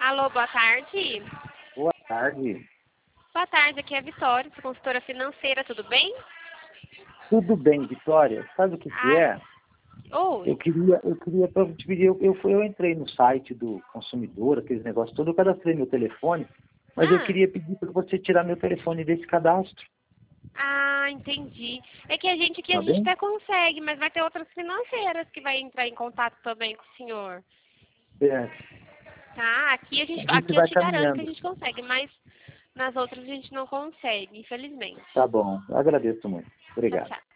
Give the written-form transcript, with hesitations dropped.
Alô, boa tarde. Boa tarde. Boa tarde, aqui é a Vitória, sou consultora financeira, tudo bem? Tudo bem, Vitória? Sabe o que é? Oi. Eu queria pra te pedir, eu entrei no site do consumidor, aqueles negócios todos, eu cadastrei meu telefone, mas eu queria pedir para você tirar meu telefone desse cadastro. Entendi. É que a gente aqui, a Tá gente bem? até consegue, mas vai ter outras financeiras que vai entrar em contato também com o senhor. Certo. Tá? A gente Aqui eu vai te garanto que a caminhando. gente consegue, mas nas outras a gente não consegue, infelizmente. Tá bom, eu agradeço muito. Tchau, Obrigado. tchau.